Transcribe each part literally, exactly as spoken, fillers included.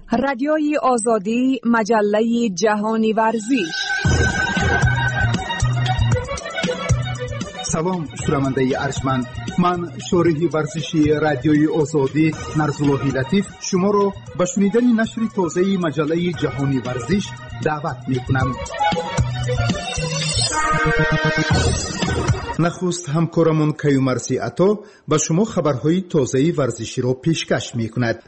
رادیوی آزادی، مجله جهانی ورزش. سلام شنونده ارجمند، من شارح ورزشی رادیوی آزادی نرزاللهی لطیف شما را به شنیدن نشر تازه مجله جهانی ورزش دعوت می‌کنم. نخست همکارمون کیومرثی عطا به شما خبرهای تازه ورزشی را پیشکش می‌کند.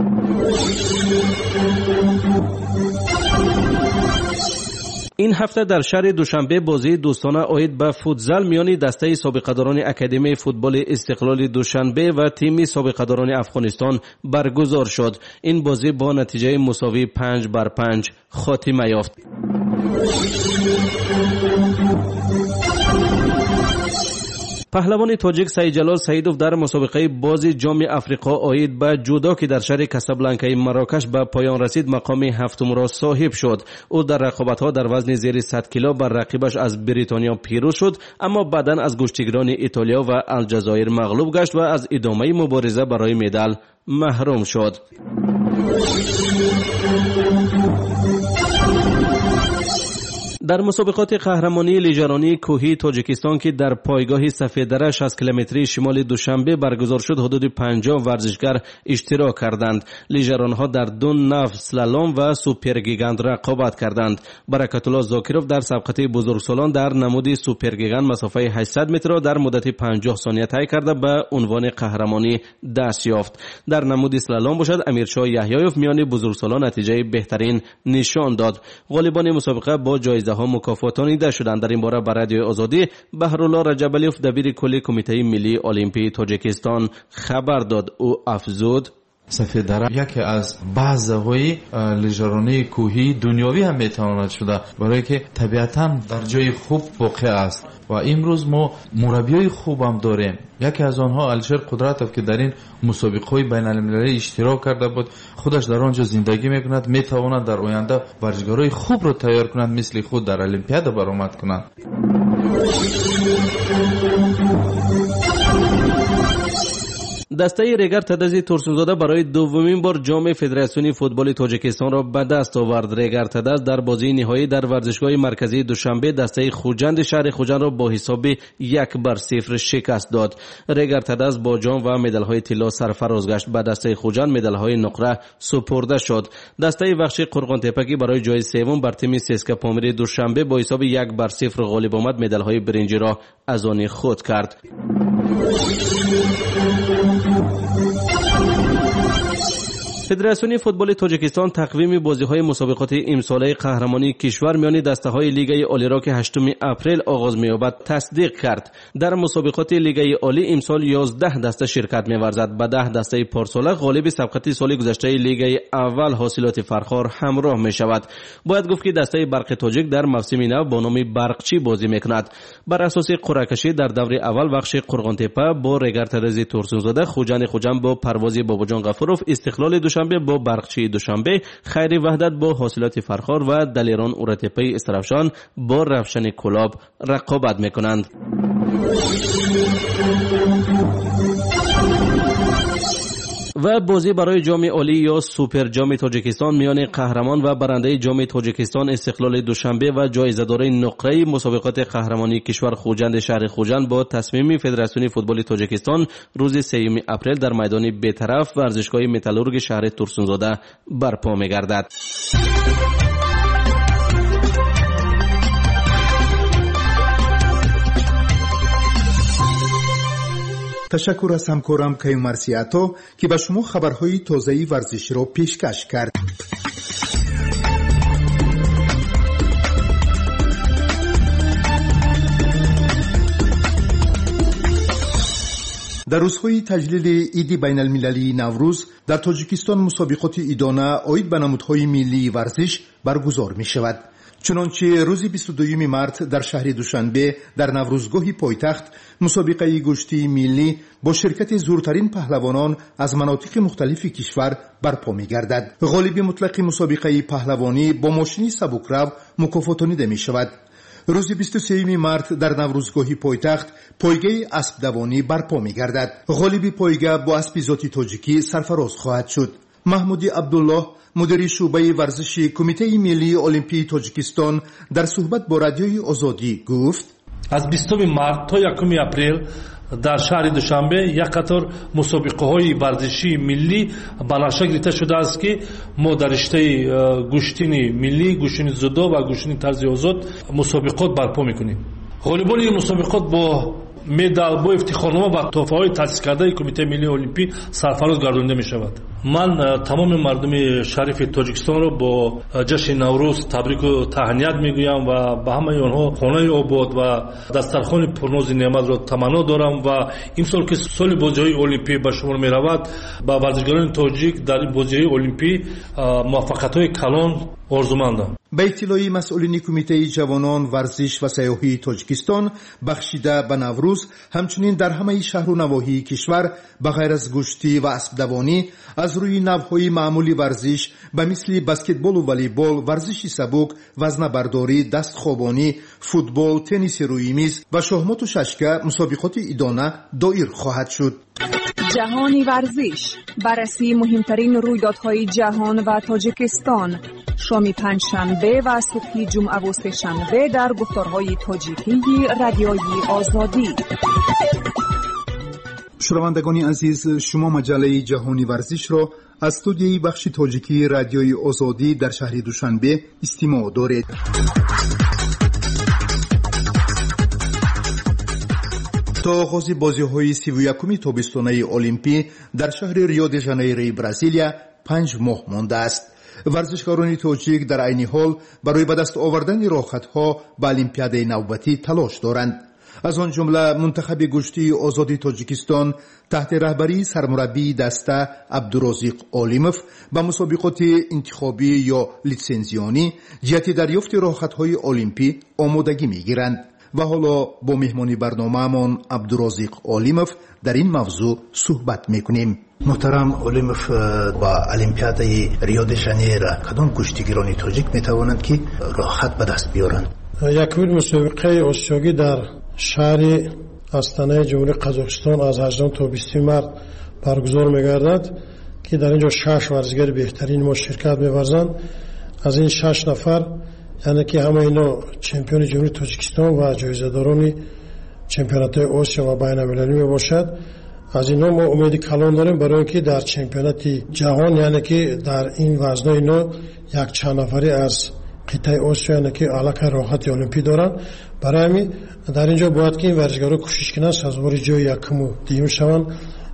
این هفته در شهر دوشنبه بازی دوستانه عاید به فوتزال میان دسته سابقه‌داران اکادمی فوتبال استقلال دوشنبه و تیم سابقه‌داران افغانستان برگزار شد. این بازی با نتیجه مساوی پنج بر پنج خاتمه یافت. پهلوان تاجیک سعید جلال سعیدوف در مسابقه بازی جام افریقا عاید به جودو که در شهر کاسابلانکای مراکش به پایان رسید مقام هفتم را صاحب شد. او در رقابت‌ها در وزن زیر صد کیلو بر رقیبش از بریتانیا پیروز شد، اما بعداً از گشتیگران ایتالیا و الجزایر مغلوب گشت و از ادامه مبارزه برای مدال محروم شد. در مسابقات قهرمانی لیژرانی کوهی تاجیکستان که در پایگاه سفیددره شصت کیلومتری شمال دوشنبه برگزار شد حدود پنجاه ورزشگر اشتراک کردند. لیژرانها در دو نو سلالوم و سوپرگیگاند رقابت کردند. برکت الله زاکروف در سبقت بزرگسالان در نمود سوپرگیگاند مسافه هشتصد متر را در مدت پنجاه ثانیه طی کرده به عنوان قهرمانی دست یافت. در نمود سلالوم باشد امیرشاه یحیایف میان بزرگسالان نتیجه بهترین نشان داد. غالبان مسابقه با جایزه ها مکافاتانیده شدند. در این باره بر رادیو آزادی بهرالله رجبالیوف دبیر کل کمیته ملی المپی تاجیکستان خبر داد. او افزود: سفیددره یکی از بازهای لیژرانی کوهی دنیوی هم میتواند شده، برای که طبیعتاً در جای خوب واقع است و امروز ما مربیای خوب هم داریم. یکی از آنها الشر قدرتوف که در این مسابقه‌های بین‌المللی اشتراک کرده بود، خودش در آنجا زندگی میکند، میتواند در آینده ورزشکارای خوب رو تیار کند، مثل خود در المپیاد برآمد کند. دسته ریگر تدزی ترسونزاده برای دومین بار جام فدراسیون فوتبال تاجیکستان را به دست آورد. ریگر تدز در بازی نهایی در ورزشگاه مرکزی دوشنبه دسته خوجند شهر خوجند را با حساب یک بر صفر شکست داد. ریگر تدز با جام و مدال‌های طلا سرفراز گشت. به دسته خوجند مدال‌های نقره سپرده شد. دسته وحشی قرقان تپکی برای جای سوم بر تیم سیسکا پامیر دوشنبه با حساب یک بر صفر غالب آمد. مدال‌های برنجی را از آن خود کرد. فدراسیون فوتبال تاجیکستان تقویم بازی‌های مسابقات امساله قهرمانی کشور میان دسته‌های لیگ عالی را که هشتم اپریل آغاز می‌یابد تصدیق کرد. در مسابقات لیگ عالی امسال یازده دسته شرکت می‌ورزد. به ده دسته پارسال غالب سبقت سال گذشته لیگ اول حاصلات فرخار همراه می‌شود. باید گفت که دسته برق تاجیک در موسم نو با نام برقچی بازی می‌کند. بر اساس قرعه‌کشی در دور اول بخش قرقان تپه با ریگر ترزی ترسونزاده، خوجند خوجند با پرواز باباجان غفوروف، استقلال دوشنبه با برقچی دوشنبه، خیر وحدت با حاصلات فرخار و دلیران اورتپی استرافشان با رفشن کلاب رقابت میکنند. و بازی برای جام عالی یا سوپر جام تاجیکستان میان قهرمان و برنده جام تاجیکستان استقلال دوشنبه و جایزه‌دار نقره مسابقات قهرمانی کشور خوجند شهر خوجند با تصمیم فدراسیون فوتبال تاجیکستان روز سوم اپریل در میدان بی‌طرف ورزشگاه متالورگ شهر ترسونزاده برپا می‌گردد. تشکر از همکارم کیومرثی عطا که به شما خبرهای تازه ورزشی را پیشکش کرد. در روزهای تجلیل عید بین المللی نوروز در تاجیکستان مسابقات عیدانه عاید به نمودهای ملی ورزش برگزار می شود. چنانچه روز بیست و دوم مارس در شهر دوشنبه در نوروزگاه پایتخت مسابقه گشتی ملی با شرکت زورترین پهلوانان از مناطق مختلف کشور برپا می‌گردد. غالب مطلق مسابقه پهلوانی با ماشین سبکرو مکافاتانیده می‌شود. روز بیست و سوم مارس در نوروزگاه پایتخت پایگاه اسب دوانی برپا می‌گردد. غالب پایگاه با اسب ذاتی تاجیکی سرفراز خواهد شد. محمودی عبدالله مدیر شعبه ورزشی کمیته ملی المپی تاجیکستان در صحبت با رادیوی آزادی گفت از بیستم مارت تا یکم اپریل در شهر دوشنبه یک قطار مسابقه های ورزشی ملی بنفشه گرفته شده است که ما در رشته گوشتنی ملی، گوشتنی زودو و گوشتنی طرز آزاد مسابقات برپا میکنیم. غالبان این مسابقات با مدال با افتخارنامه و تحفه‌های تأسیس کرده کمیته ملی المپی سرفراز گردانده می شود. من تمام مردم شریف تاجیکستان را با جشن نوروز تبریک و تهنیت میگویم و به همه آنها خانه آباد و دسترخوان پرناز نعمت را تمنا دارم و امسال که سال بازی‌های المپی به شمار می رود با ورزشکاران تاجیک در این بازی‌های المپی موفقیت‌های کلان آرزومندم. به اطلاع مسئولین کمیته جوانان ورزش و سیاحی تاجیکستان بخشیده به نوروز همچنین در همه شهر و نواحی کشور به غیر از گشتی و اسب دوانی از روی نوهای معمولی ورزش به مثل بسکتبال و والیبال، ورزش سبک، وزنه برداری، دست خوابانی، فوتبال، تنیس روی میز و شахمات و ششکه مسابقات ایدانه دایر خواهد شد. جهانی ورزش، بررسی مهمترین رویدادهای جهان و تاجیکستان، شام پنجشنبه و صبح جمعه و سه‌شنبه در گفتارهای تاجیکی رادیوی آزادی. شنوندگان عزیز، شما مجله جهانی ورزش را از استودیوی بخش تاجیکی رادیوی آزادی در شهر دوشنبه استماع دارید. تا آغاز بازی‌های سی و یکم تابستانه المپی در شهر ریو دی ژانیروی برزیلیا پنج ماه مانده است. ورزشکاران تاجیک در عین حال برای به دست آوردن راحت‌ها به المپیاد نوبتی تلاش دارند. از آن جمله منتخب گشتی آزادی تاجیکستان تحت رهبری سرمربی دسته عبدالرزاق علیموف به مسابقات انتخابی یا لیسنزیانی جهت دریافت راحت‌های المپی آمادگی می‌گیرند. و حالا با مهمانی برنامه‌مان عبدالرزاق علیموف در این موضوع صحبت می‌کنیم. محترم علیموف، با المپیاد ریو دی ژانیرو کدام گشتیگران تاجیک می‌توانند که راحت به دست بیارند؟ یکمین مسابقه آسیایی در شهر آستانه جمهوری قزاقستان از هجدهم تا بیستم مارت برگزار می‌گردد که در اینجا شش ورزشگر بهترین ما شرکت می‌ورزند. از این شش نفر یعنی که همه اینا چمپیون جمهوری تاجیکستان و جایزه‌داران چمپیونات آسیا و بین‌المللی میباشد. از اینا ما امید کلان داریم برای اینکه در چمپیونات جهان یعنی که در این وزن اینا یک چند نفری از قطعه آسیا یعنی که علاقه راحت المپی دارن. برای همین در اینجا باید که این ورزشکارا کوشش کنند سازوار جای یکم و دیگه شوند.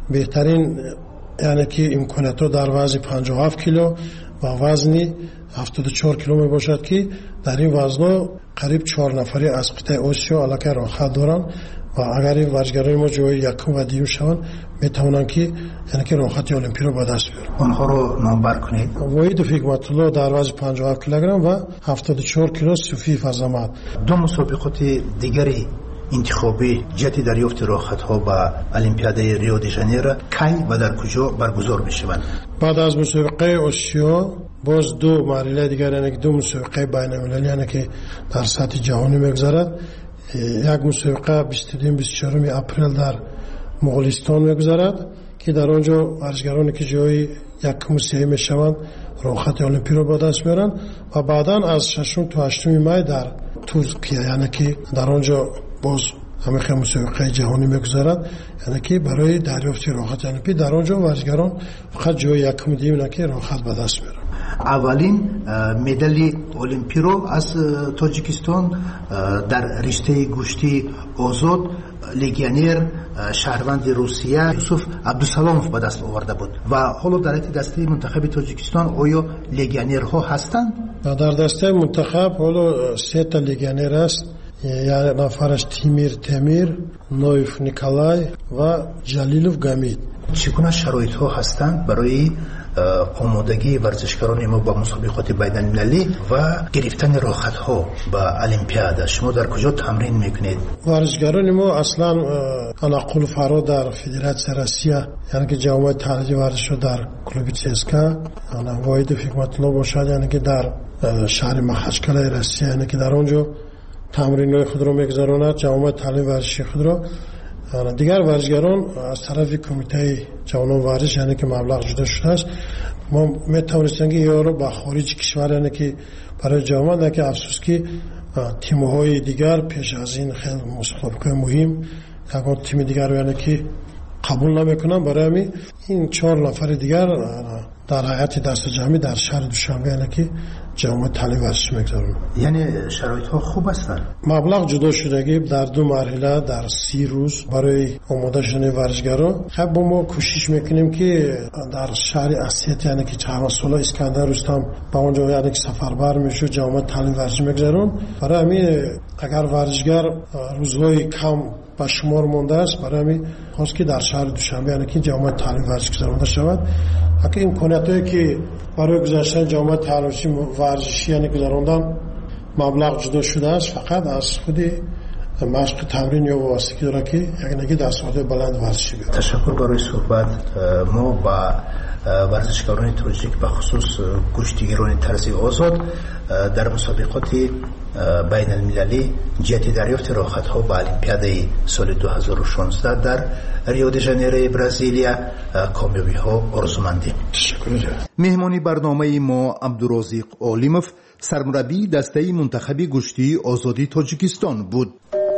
بهترین یعنی که امکانات در وزن پنجاه و هفت کیلو و وزن هفتاد و چهار کیلو می باشد که در این وزن قریب چهار نفری از قطعه آسیا علاقه راحت دارند و اگر این ورزشکاران ما جای یکم و دیگه شوند می توانند که یعنی که راحت المپی رو به دست بیارند. آنها رو نامبر کنید. وحید حکمت الله در وزن پنجاه و هفت کیلوگرم و هفتاد و چهار کیلو صوفی فضامت. دو مسابقات دیگری انتخابی جهت دریافت راحت‌ها به المپیاد ریو دی ژانیرو کی و در کجا برگزار می‌شوند؟ بعد از مسابقه آسیا باز دو مرحله دیگر یعنی دو مسابقه بین‌المللی یعنی که در سطح جهانی می‌گذرد. یک مسابقه بیست و دو بیست و چهار اپریل در مغولستان می‌گذرد که در آنجا ورزشکارانی که جای یکم و سوم می‌شوند راحت المپی رو به دست میارند و بعداً از ششم تا هشتم می در ترکیه یعنی که در آنجا باز همه خیلی مسابقه جهانی میگذارد یعنی که برای دریافت راحت المپی در آنجا ورزشکاران فقط جای یکم دیگه نه که راحت به دست میارن. اولین مدال المپی رو از تاجیکستان در رشته گشتی آزاد لگیونر شهروند روسیه یوسف عبدالسلاموف به دست آورده بود و حالا در دسته منتخب تاجیکستان آیا لگیونرها هستند؟ در دسته منتخب حالا سه تا لگیونر است. یک نفرش تیمیر تیمیر، نویف نیکولای و جلیلوف گامید. چگونه شرایط ها هستند برای آمادگی ورزشکاران ما با مسابقات بین‌المللی و گرفتن راحت ها به المپیاد؟ شما در کجا تمرین میکنید؟ ورزشکاران ما اصلا تنقل فرا در فدراسیون روسیه یعنی که جامعه تعلیمی ورزش در کلوب چسکا انا واحد حکمت الله باشد یعنی که در شهر مخچکل روسیه یعنی که در اونجا تمرین‌های خود را می‌گذراند جامعه تعلیم ورزشی خود را. دیگر ورزشکاران از طرف کمیته جوانان ورزش یعنی که مبلغ جدا شده است ما میتونستیم که یارو با خارج کشور یعنی که برای جامعه که افسوس که تیم‌های دیگر پیش از این خیلی مسابقه مهم اگر تیم دیگر یعنی که قبول نمیکنن، برای همین این چهار نفر دیگر در هیئت دست جمعی در شهر دوشنبه یعنی که جامعه تعلیم ورزشی میگذارن. یعنی شرایط ها خوب هستن. مبلغ جدا شدگی در دو مرحله در سی روز برای آماده شدن ورزشگرا. خب ما کوشش میکنیم که در شهر اسیت یعنی که چهار ساله اسکندر رستم با اونجا یعنی که سفربر میشه جامعه تعلیم ورزشی میگذارن. برای همین اگر ورزشگر روزهای کم با شمار مونده است، برای همین خواست که در شهر دوشنبه یعنی که جامعه تعلیم ورزشی گذارنده شود. اگه امکاناتی که برای گذاشتن جامعه تعلیم ورزشی یعنی گذراندن مبلغ جدا شده است، فقط از خود مشق تمرین یا واسطه داره که یعنی دستورات بلند ورزشی بیاد. تشکر برای صحبت. ما با ورزشکاران تاجیک به خصوص کشتیگیران طرزی آزاد در مسابقات بین المللی جهت دریافت راحت‌ها به المپیاد سال دو هزار و شانزده در ریو دی ژانیرو برزیلیا کامیابی‌ها آرزومندیم. مهمانی برنامه ما عبدالرزاق عالموف، سرمربی دسته منتخب کشتی آزادی تاجیکستان بود.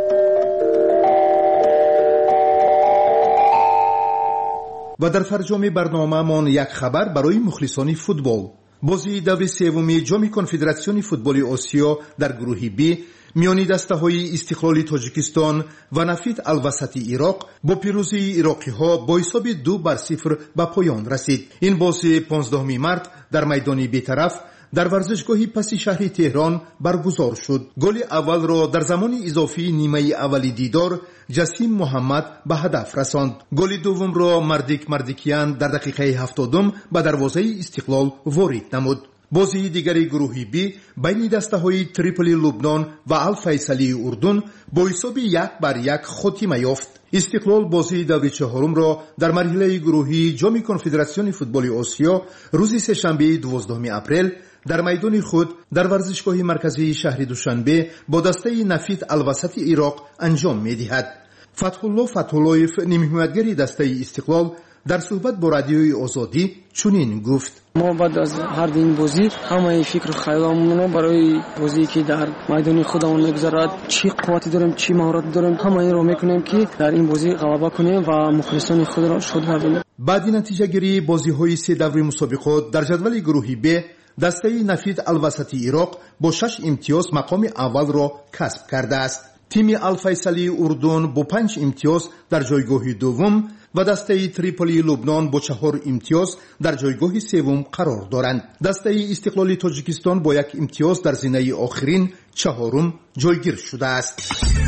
و در فرجام برنامه من یک خبر برای مخلصان فوتبال. بازی دور سوم جام کنفدراسیون فوتبال آسیا در گروه بی میانی دسته‌های استقلال تاجیکستان و نفت الوسطی عراق با پیروزی عراقی‌ها با حساب دو بر صفر به پایان رسید. این بازی پانزدهم مارس در میدان بی‌طرف در ورزشگاه پس شهر تهران برگزار شد. گل اول را در زمان اضافی نیمه اولی دیدار جسیم محمد به هدف رساند. گل دوم را مردیک مردیکیان در دقیقه هفتادم به دروازه استقلال وارد نمود. بازی دیگری گروه بی بین دسته‌های تریپولی لبنان و الفیصلی اردن با حساب یک بر یک خاتمه یافت. استقلال بازی دور چهارم را در مرحله گروهی جام کنفدراسیون فوتبال آسیا روز سه‌شنبه دوازدهم اپریل در میدان خود در ورزشگاه مرکزی شهر دوشنبه با دسته نفت الوسط عراق انجام می‌دهد. فتح الله فتح اللهیف نیمه‌حمایتگر دسته استقلال در صحبت با رادیوی آزادی چنین گفت: ما بعد از هر این بازی همه فکر و خیالمون برای بازی که در میدان خودمون میگذرد چی قوتی داریم چی مهارت داریم همه این رو میکنیم که در این بازی غلبه کنیم و مخلصان خود را شاد گردانیم. بعد نتیجه گیری بازی‌های سه دور مسابقات در جدول گروه ب دسته نفت الوسطی عراق با شش امتیاز مقام اول را کسب کرده است. تیم الفیصلی اردن با پنج امتیاز در جایگاه دوم و دسته تریپولی لبنان با چهار امتیاز در جایگاه سوم قرار دارند. دسته استقلال تاجیکستان با یک امتیاز در زینه آخرین چهارم جایگیر شده است.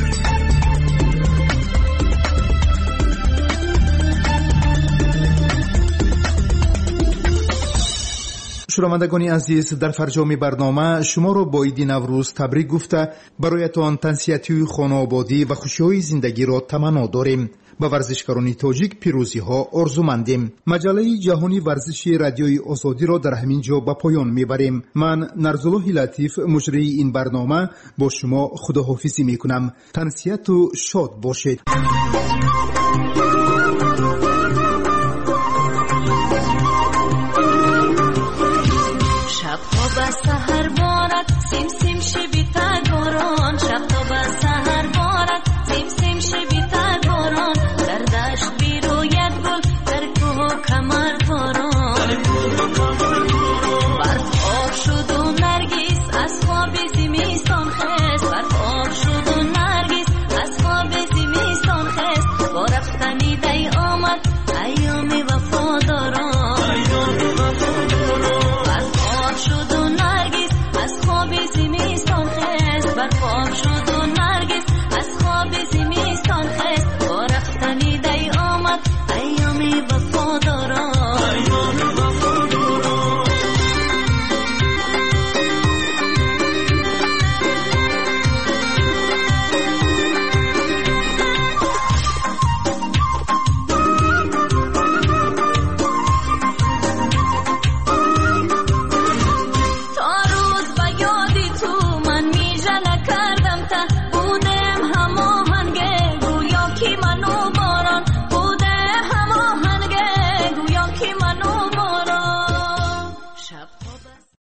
شنوندگان عزیز، در فرجام برنامه شما را با عید نوروز تبریک گفته برایتان تنسیتی خانوادگی و خوشی‌های زندگی را تمنا داریم. با ورزشکاران تاجیک پیروزی ها آرزومندیم. مجله جهانی ورزشی رادیوی آزادی را در همین جا به پایان میبریم. من نرزالله لطیف مجری این برنامه با شما خداحافظی میکنم. تنسیت و شاد باشید. شب‌ها به سحر